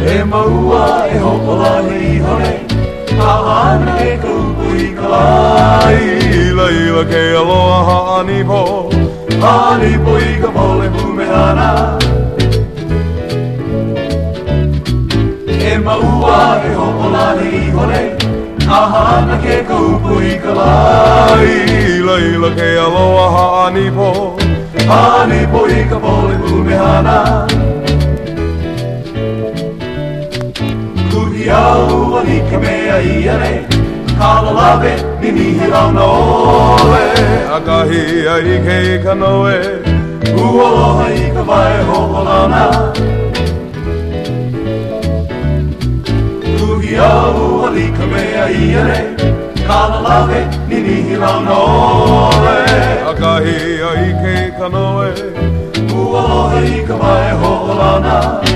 E maua e hopolani I hone, Kahana e kaupui kalai. Ila ke aloha haani po, Haani po I ka pole pumehana. E maua e hopolani I hone, Kahana ke kaupui kalai. Ila ke aloha haani po, Haani po I ka pole pumehana. Au ani ka mea ia nei, Kalalawe ni nihirau na ole. Akahi ai ke kanoe, Ualoha I ka vai hoholana. Kuhi au ani ka mea ia nei, Kalalawe ni nihirau na ole. Akahi ai ke kanoe, Ualoha I ka vai hoholana.